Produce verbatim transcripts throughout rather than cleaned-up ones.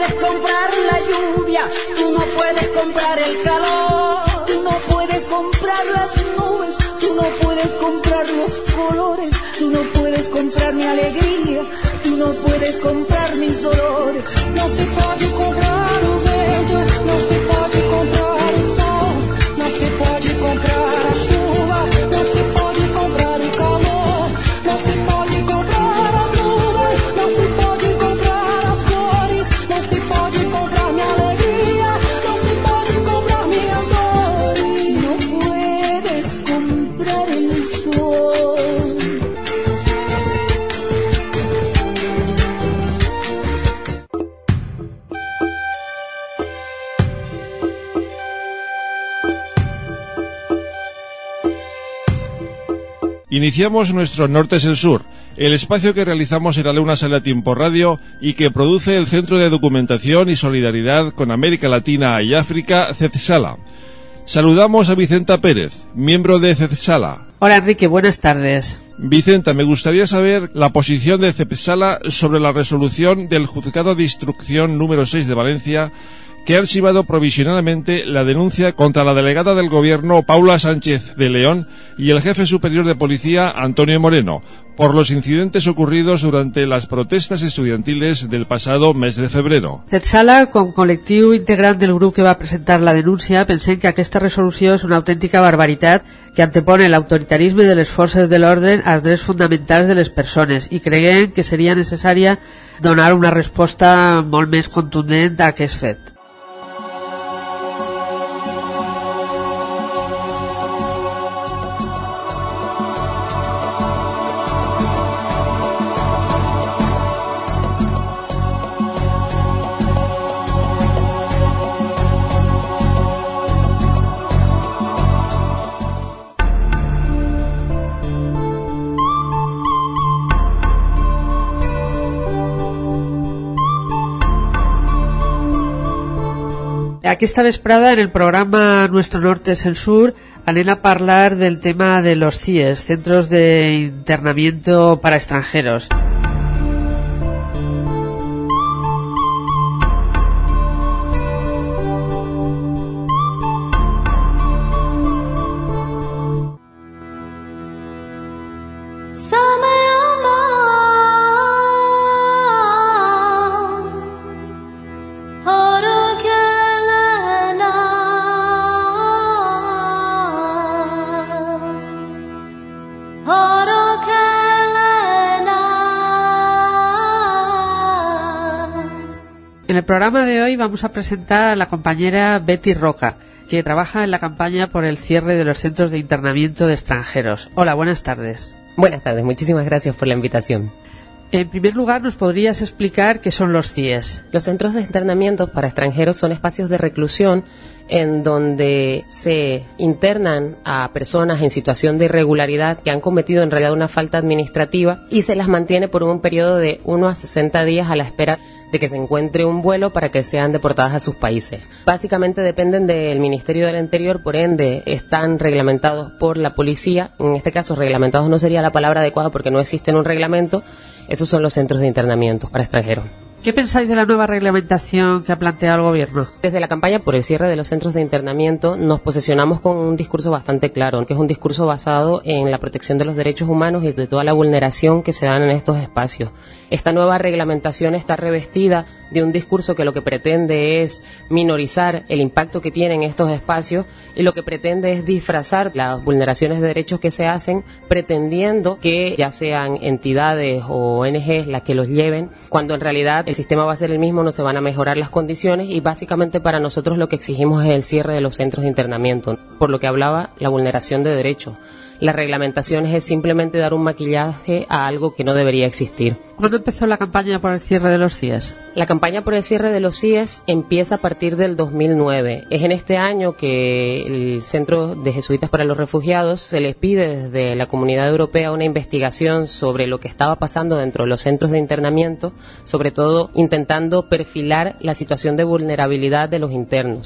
puedes comprar la lluvia, tú no puedes comprar el calor, tú no puedes comprar las nubes, tú no puedes comprar los colores, tú no puedes comprar mi alegría, tú no puedes comprar mis dolores. No se pode comprar o vento, não se pode comprar o sol, não se pode comprar a chuva, não se pode comprar o calor, não se pode comprar as nuvens, não se pode comprar as cores, não se pode comprar minha alegria, não se pode comprar minhas dores. Não puedes comprar el sol. Iniciamos nuestro Norte es el Sur, el espacio que realizamos en la Luna Sale a Tiempo Radio y que produce el Centro de Documentación y Solidaridad con América Latina y África, CEDSALA. Saludamos a Vicenta Pérez, miembro de CEDSALA. Hola Enrique, buenas tardes. Vicenta, me gustaría saber la posición de CEDSALA sobre la resolución del Juzgado de Instrucción número seis de Valencia, que ha archivado provisionalmente la denuncia contra la delegada del Gobierno Paula Sánchez de León y el jefe superior de policía Antonio Moreno por los incidentes ocurridos durante las protestas estudiantiles del pasado mes de febrero. CEDSALA, com col·lectiu integrant del grup que va presentar la denúncia, pensem que aquesta resolució és una autèntica barbaritat que antepone l'autoritarisme de les forces de l'ordre als drets fonamentals de les persones i creiem que seria necessària donar una resposta molt més contundent a aquest fet. Aquesta vesprada en el programa Nuestro Norte es el Sur anem a parlar del tema de los C I E S, Centros de Internamiento para Extranjeros. En el programa de hoy vamos a presentar a la compañera Betty Roca, que trabaja en la campaña por el cierre de los centros de internamiento de extranjeros. Hola, buenas tardes. Buenas tardes, muchísimas gracias por la invitación. En primer lugar, ¿nos podrías explicar qué son los C I E S? Los centros de internamiento para extranjeros son espacios de reclusión en donde se internan a personas en situación de irregularidad que han cometido en realidad una falta administrativa y se las mantiene por un periodo de uno a sesenta días a la espera de que se encuentre un vuelo para que sean deportadas a sus países. Básicamente dependen del Ministerio del Interior, por ende están reglamentados por la policía. En este caso reglamentados no sería la palabra adecuada porque no existe un reglamento. Esos son los centros de internamiento para extranjeros. ¿Qué pensáis de la nueva reglamentación que ha planteado el Gobierno? Desde la campaña por el cierre de los centros de internamiento nos posicionamos con un discurso bastante claro, que es un discurso basado en la protección de los derechos humanos y de toda la vulneración que se dan en estos espacios. Esta nueva reglamentación está revestida de un discurso que lo que pretende es minorizar el impacto que tienen estos espacios y lo que pretende es disfrazar las vulneraciones de derechos que se hacen pretendiendo que ya sean entidades o O N Ges las que los lleven, cuando en realidad el sistema va a ser el mismo, no se van a mejorar las condiciones y básicamente para nosotros lo que exigimos es el cierre de los centros de internamiento, por lo que hablaba la vulneración de derechos. Las reglamentaciones es simplemente dar un maquillaje a algo que no debería existir. ¿Cuándo empezó la campaña por el cierre de los C I E S? La campaña por el cierre de los C I E S empieza a partir del dos mil nueve. Es en este año que el Centro de Jesuitas para los Refugiados se les pide desde la Comunidad Europea una investigación sobre lo que estaba pasando dentro de los centros de internamiento, sobre todo intentando perfilar la situación de vulnerabilidad de los internos.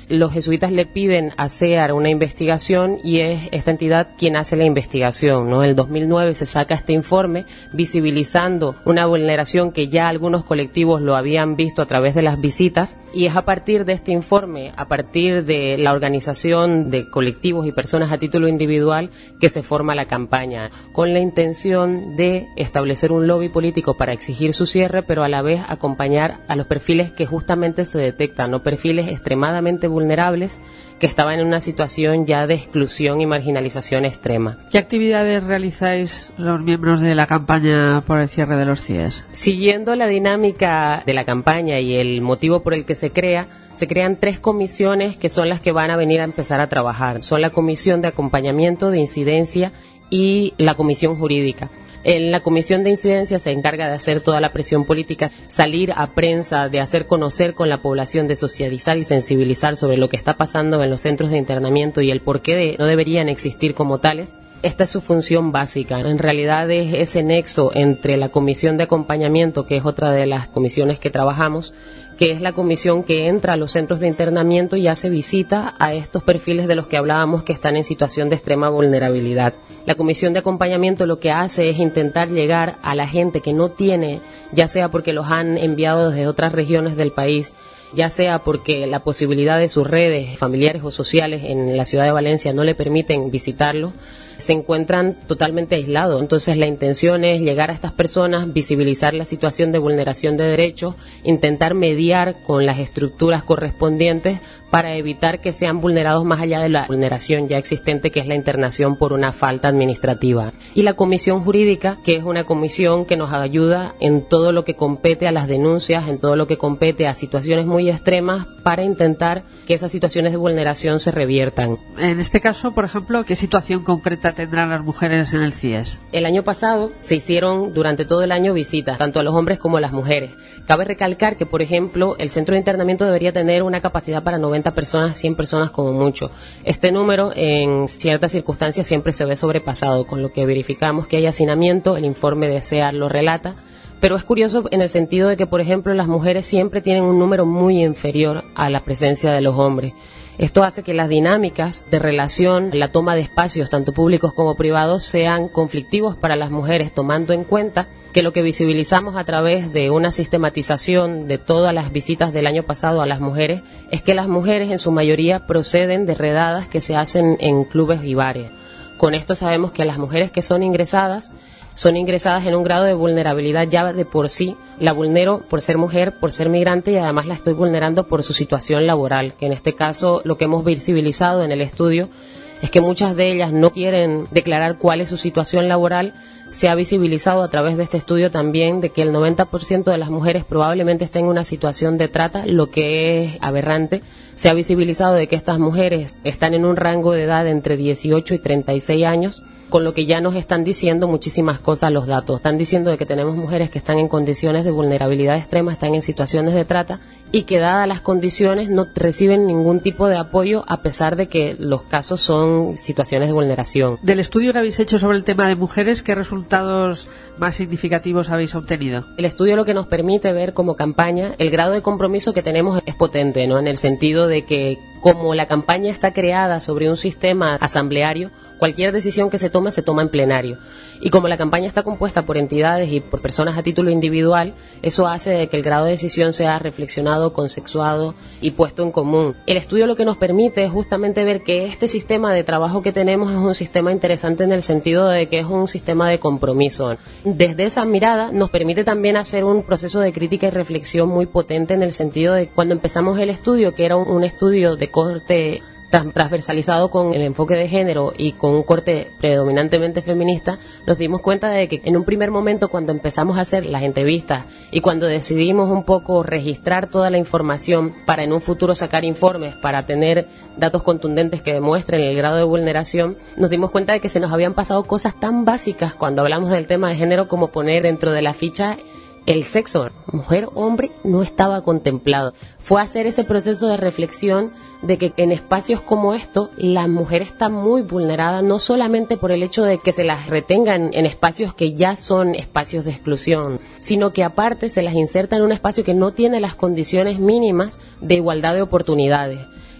Los jesuitas le piden a CEAR una investigación y es esta entidad quien hace la investigación, ¿no? En el dos mil nueve se saca este informe visibilizando una vulneración que ya algunos colectivos lo habían visto a través de las visitas, y es a partir de este informe, a partir de la organización de colectivos y personas a título individual, que se forma la campaña, con la intención de establecer un lobby político para exigir su cierre, pero a la vez acompañar a los perfiles que justamente se detectan, ¿no? Perfiles extremadamente vulnerables que estaban en una situación ya de exclusión y marginalización extrema. ¿Qué actividades realizáis los miembros de la campaña por el cierre de los C I E S? Siguiendo la dinámica de la campaña y el motivo por el que se crea, se crean tres comisiones que son las que van a venir a empezar a trabajar. Son la Comisión de Acompañamiento, de Incidencia y la Comisión Jurídica. En la Comisión de Incidencia se encarga de hacer toda la presión política, salir a prensa, de hacer conocer con la población, de socializar y sensibilizar sobre lo que está pasando en los centros de internamiento y el por qué de, no deberían existir como tales. Esta es su función básica. En realidad es ese nexo entre la Comisión de Acompañamiento, que es otra de las comisiones que trabajamos, que es la comisión que entra a los centros de internamiento y hace visita a estos perfiles de los que hablábamos que están en situación de extrema vulnerabilidad. La comisión de acompañamiento lo que hace es intentar llegar a la gente que no tiene, ya sea porque los han enviado desde otras regiones del país, ya sea porque la posibilidad de sus redes familiares o sociales en la ciudad de Valencia no le permiten visitarlo, se encuentran totalmente aislados. Entonces la intención es llegar a estas personas, visibilizar la situación de vulneración de derechos, intentar mediar con las estructuras correspondientes para evitar que sean vulnerados más allá de la vulneración ya existente, que es la internación por una falta administrativa. Y la comisión jurídica, que es una comisión que nos ayuda en todo lo que compete a las denuncias, en todo lo que compete a situaciones muy extremas, para intentar que esas situaciones de vulneración se reviertan. En este caso, por ejemplo, ¿qué situación concreta tendrán las mujeres en el C I E S? El año pasado se hicieron durante todo el año visitas, tanto a los hombres como a las mujeres. Cabe recalcar que, por ejemplo, el centro de internamiento debería tener una capacidad para noventa personas, cien personas como mucho. Este número, en ciertas circunstancias, siempre se ve sobrepasado, con lo que verificamos que hay hacinamiento. El informe de CEAR lo relata. Pero es curioso en el sentido de que, por ejemplo, las mujeres siempre tienen un número muy inferior a la presencia de los hombres. Esto hace que las dinámicas de relación, la toma de espacios, tanto públicos como privados, sean conflictivos para las mujeres, tomando en cuenta que lo que visibilizamos a través de una sistematización de todas las visitas del año pasado a las mujeres es que las mujeres en su mayoría proceden de redadas que se hacen en clubes y bares. Con esto sabemos que las mujeres que son ingresadas son ingresadas en un grado de vulnerabilidad ya de por sí. La vulnero por ser mujer, por ser migrante, y además la estoy vulnerando por su situación laboral, que en este caso lo que hemos visibilizado en el estudio es que muchas de ellas no quieren declarar cuál es su situación laboral. Se ha visibilizado a través de este estudio también de que el noventa por ciento de las mujeres probablemente estén en una situación de trata, lo que es aberrante. Se ha visibilizado de que estas mujeres están en un rango de edad entre dieciocho y treinta y seis años, con lo que ya nos están diciendo muchísimas cosas los datos. Están diciendo de que tenemos mujeres que están en condiciones de vulnerabilidad extrema, están en situaciones de trata, y que dadas las condiciones no reciben ningún tipo de apoyo, a pesar de que los casos son situaciones de vulneración. Del estudio que habéis hecho sobre el tema de mujeres, ¿qué resultados más significativos habéis obtenido? El estudio lo que nos permite ver como campaña, el grado de compromiso que tenemos es potente, ¿no? En el sentido de que, como la campaña está creada sobre un sistema asambleario, cualquier decisión que se tome se toma en plenario. Y como la campaña está compuesta por entidades y por personas a título individual, eso hace de que el grado de decisión sea reflexionado, consensuado y puesto en común. El estudio lo que nos permite es justamente ver que este sistema de trabajo que tenemos es un sistema interesante en el sentido de que es un sistema de compromiso. Desde esa mirada nos permite también hacer un proceso de crítica y reflexión muy potente, en el sentido de cuando empezamos el estudio, que era un, un estudio de corte transversalizado con el enfoque de género y con un corte predominantemente feminista, nos dimos cuenta de que en un primer momento, cuando empezamos a hacer las entrevistas y cuando decidimos un poco registrar toda la información para en un futuro sacar informes para tener datos contundentes que demuestren el grado de vulneración, nos dimos cuenta de que se nos habían pasado cosas tan básicas cuando hablamos del tema de género como poner dentro de la ficha el sexo, mujer, hombre, no estaba contemplado. Fue hacer ese proceso de reflexión de que en espacios como estos la mujer está muy vulnerada, no solamente por el hecho de que se las retengan en espacios que ya son espacios de exclusión, sino que aparte se las inserta en un espacio que no tiene las condiciones mínimas de igualdad de oportunidades.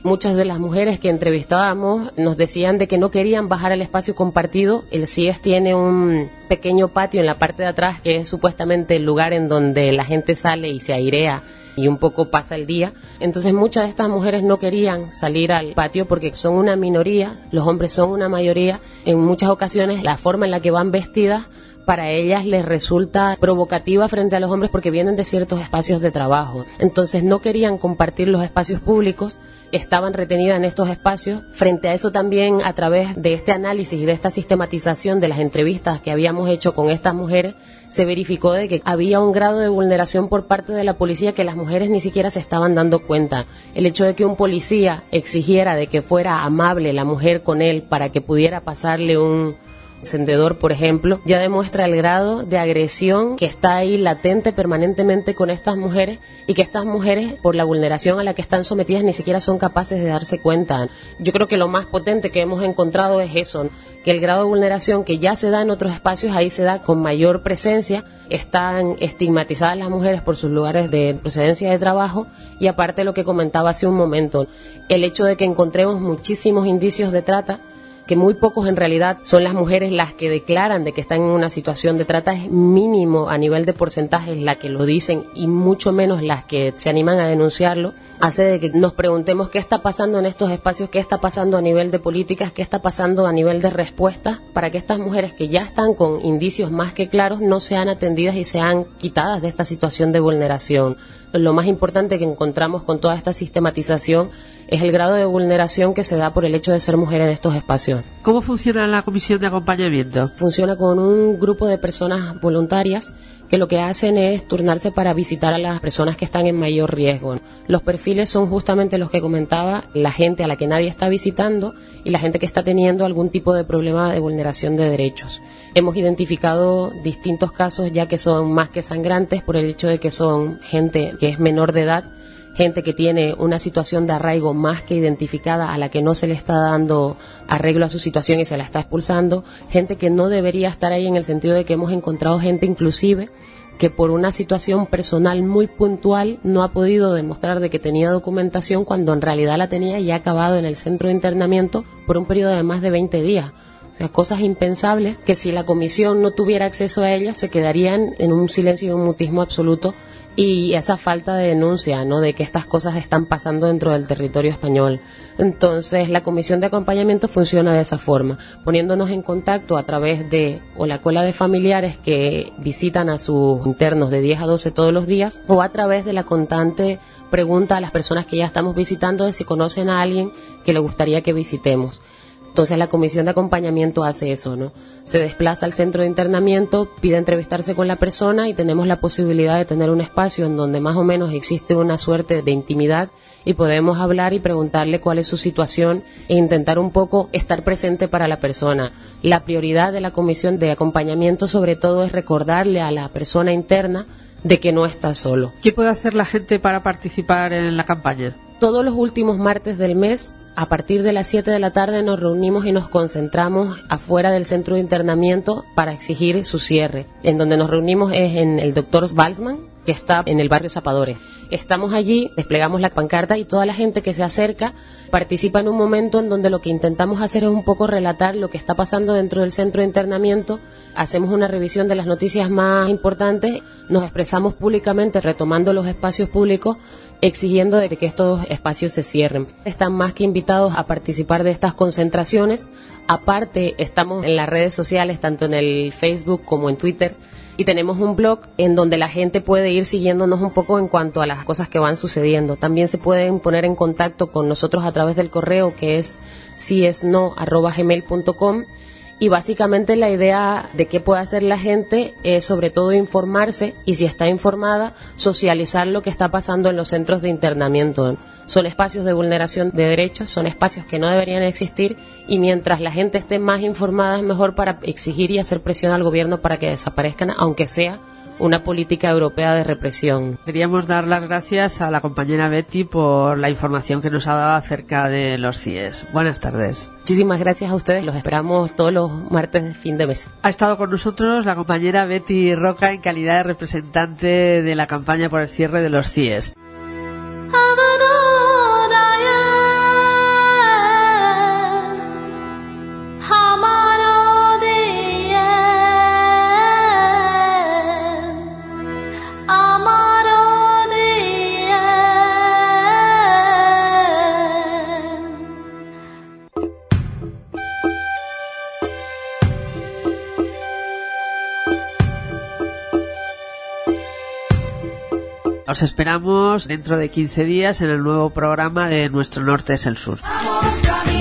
Muchas de las mujeres que entrevistábamos nos decían de que no querían bajar al espacio compartido. El C I E S tiene un pequeño patio en la parte de atrás que es supuestamente el lugar en donde la gente sale y se airea y un poco pasa el día. Entonces muchas de estas mujeres no querían salir al patio porque son una minoría, los hombres son una mayoría. En muchas ocasiones la forma en la que van vestidas para ellas les resulta provocativa frente a los hombres porque vienen de ciertos espacios de trabajo. Entonces no querían compartir los espacios públicos, estaban retenidas en estos espacios. Frente a eso también, a través de este análisis y de esta sistematización de las entrevistas que habíamos hecho con estas mujeres, se verificó de que había un grado de vulneración por parte de la policía que las mujeres ni siquiera se estaban dando cuenta. El hecho de que un policía exigiera de que fuera amable la mujer con él para que pudiera pasarle un encendedor, por ejemplo, ya demuestra el grado de agresión que está ahí latente permanentemente con estas mujeres y que estas mujeres, por la vulneración a la que están sometidas, ni siquiera son capaces de darse cuenta. Yo creo que lo más potente que hemos encontrado es eso, que el grado de vulneración que ya se da en otros espacios, ahí se da con mayor presencia. Están estigmatizadas las mujeres por sus lugares de procedencia de trabajo y aparte lo que comentaba hace un momento, el hecho de que encontremos muchísimos indicios de trata, que muy pocos en realidad son las mujeres las que declaran de que están en una situación de trata, es mínimo a nivel de porcentajes la que lo dicen y mucho menos las que se animan a denunciarlo, hace de que nos preguntemos qué está pasando en estos espacios, qué está pasando a nivel de políticas, qué está pasando a nivel de respuestas, para que estas mujeres que ya están con indicios más que claros no sean atendidas y sean quitadas de esta situación de vulneración. Lo más importante que encontramos con toda esta sistematización es el grado de vulneración que se da por el hecho de ser mujer en estos espacios. ¿Cómo funciona la comisión de acompañamiento? Funciona con un grupo de personas voluntarias que lo que hacen es turnarse para visitar a las personas que están en mayor riesgo. Los perfiles son justamente los que comentaba, la gente a la que nadie está visitando y la gente que está teniendo algún tipo de problema de vulneración de derechos. Hemos identificado distintos casos ya que son más que sangrantes por el hecho de que son gente que es menor de edad, gente que tiene una situación de arraigo más que identificada a la que no se le está dando arreglo a su situación y se la está expulsando, gente que no debería estar ahí en el sentido de que hemos encontrado gente inclusive que por una situación personal muy puntual no ha podido demostrar de que tenía documentación cuando en realidad la tenía y ha acabado en el centro de internamiento por un periodo de más de veinte días. O sea, cosas impensables que si la comisión no tuviera acceso a ellas se quedarían en un silencio y un mutismo absoluto. Y esa falta de denuncia, ¿no?, de que estas cosas están pasando dentro del territorio español. Entonces, la comisión de acompañamiento funciona de esa forma, poniéndonos en contacto a través de o la cola de familiares que visitan a sus internos de diez a doce todos los días, o a través de la constante pregunta a las personas que ya estamos visitando de si conocen a alguien que le gustaría que visitemos. Entonces la comisión de acompañamiento hace eso, ¿no? Se desplaza al centro de internamiento, pide entrevistarse con la persona y tenemos la posibilidad de tener un espacio en donde más o menos existe una suerte de intimidad y podemos hablar y preguntarle cuál es su situación e intentar un poco estar presente para la persona. La prioridad de la comisión de acompañamiento sobre todo es recordarle a la persona interna de que no está solo. ¿Qué puede hacer la gente para participar en la campaña? Todos los últimos martes del mes, a partir de las siete de la tarde, nos reunimos y nos concentramos afuera del centro de internamiento para exigir su cierre. En donde nos reunimos es en el doctor Balsman, que está en el barrio Zapadores. Estamos allí, desplegamos la pancarta y toda la gente que se acerca participa en un momento en donde lo que intentamos hacer es un poco relatar lo que está pasando dentro del centro de internamiento. Hacemos una revisión de las noticias más importantes, nos expresamos públicamente retomando los espacios públicos, exigiendo de que estos espacios se cierren. Están más que invitados a participar de estas concentraciones. Aparte, estamos en las redes sociales, tanto en el Facebook como en Twitter, y tenemos un blog en donde la gente puede ir siguiéndonos un poco en cuanto a las cosas que van sucediendo. También se pueden poner en contacto con nosotros a través del correo que es si es no arroba gmail punto com. Y básicamente la idea de qué puede hacer la gente es sobre todo informarse y si está informada, socializar lo que está pasando en los centros de internamiento. Son espacios de vulneración de derechos, son espacios que no deberían existir y mientras la gente esté más informada es mejor para exigir y hacer presión al gobierno para que desaparezcan, aunque sea una política europea de represión. Queríamos dar las gracias a la compañera Betty por la información que nos ha dado acerca de los C I E S. Buenas tardes. Muchísimas gracias a ustedes, los esperamos todos los martes de fin de mes. Ha estado con nosotros la compañera Betty Roca en calidad de representante de la campaña por el cierre de los C I E S. Os esperamos dentro de quince días en el nuevo programa de Nuestro Norte es el Sur. Vamos,